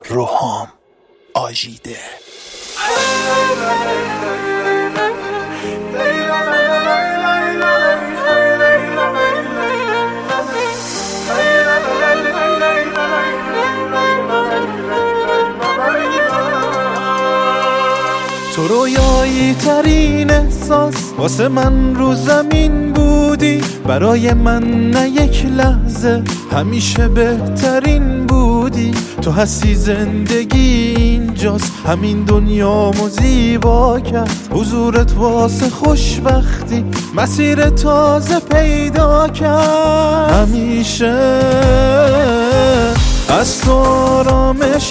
روحام آژیده. تو رویایی ترین احساس واسه من رو زمین بودی، برای من نه یک لحظه همیشه بهترین بودی. تو هستی زندگی اینجاست، همین دنیامو زیبا کرد حضورت واسه خوشبختی، مسیر تازه پیدا کرد. همیشه از تو آرامش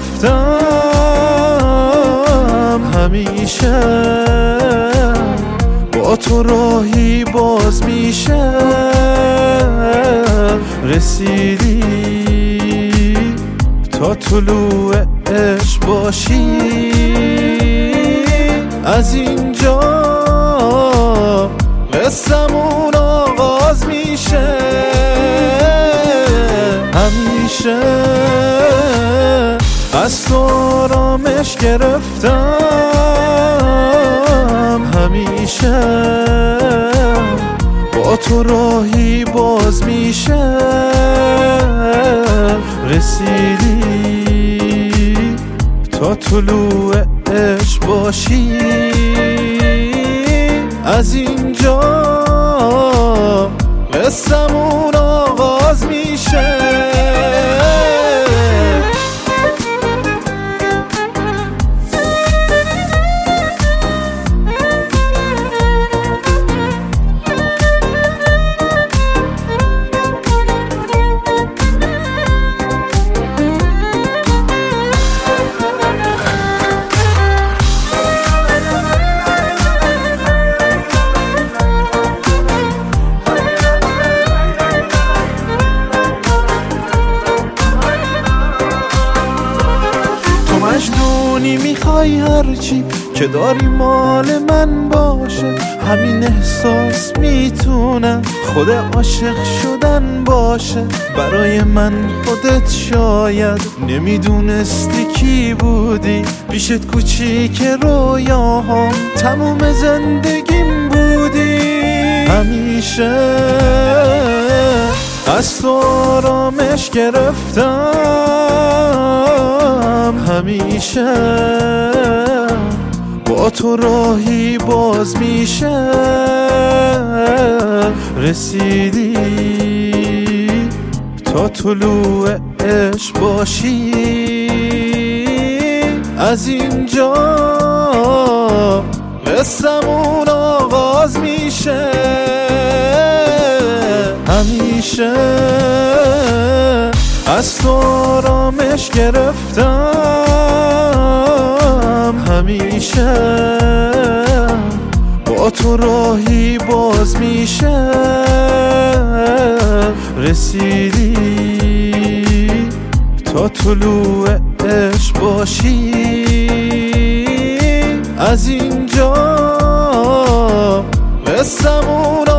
گرفتم، همیشه با تو راهی باز میشه. رسیدی تا طلوع عشق باشی، از اینجا قصه‌مون آغاز میشه. همیشه از تو آرامش گرفتم، همیشه با تو راهی باز میشه. رسیدی تا طلوع عشق باشی، از اینجا قصه‌مون آغاز میشه. مجنونی میخوای هرچی که داری مال من باشه، همین احساس میتونه خود عاشق شدن باشه. برای من خودت شاید نمیدونستی کی بودی، پیشت کوچیک رویاهام تموم زندگیم بودی. همیشه از تو آرامش گرفتم، همیشه با تو راهی باز میشه. رسیدی تا طلوع عشق باشی، از اینجا قصه‌مون آغاز میشه. همیشه از تو آرامش گرفتم، همیشه با تو راهی باز میشه. رسیدی تا طلوع عشق باشی، از اینجا قصه‌مون